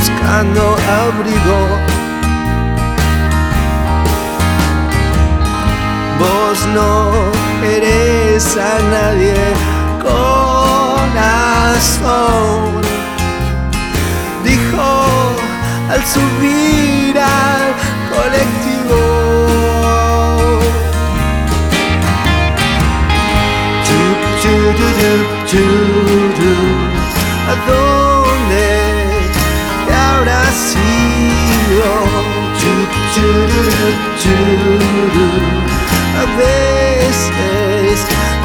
buscando abrigo. Vos no eres a nadie, corazón, dijo al subir al colectivo. ¿A dónde te habrás ido? A veces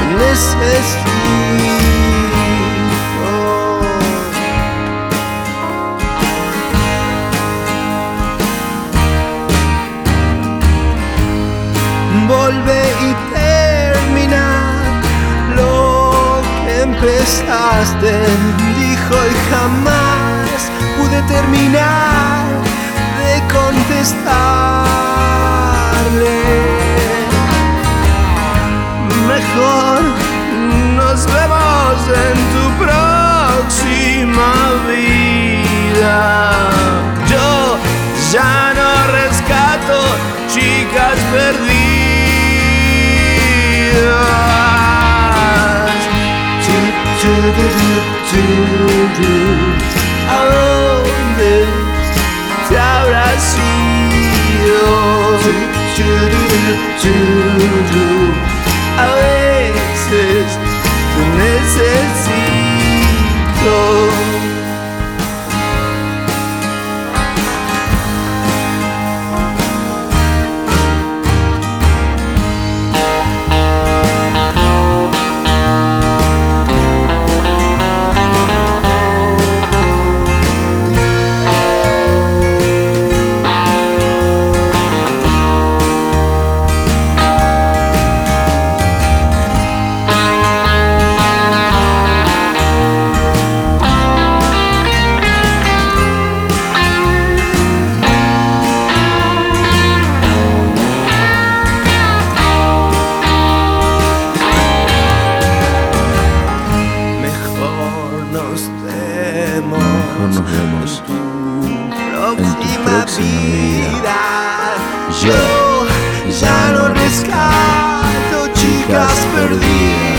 necesito volver y terminar lo que empezaste, dijo, y jamás pude terminar de contestarle. Mejor nos vemos en tu próxima vida. Yo ya no rescato chicas perdidas. ¿A dónde te habrás ido? A veces te necesito. Nos vemos en tu próxima vida. Yo ya no rescato chicas perdidas.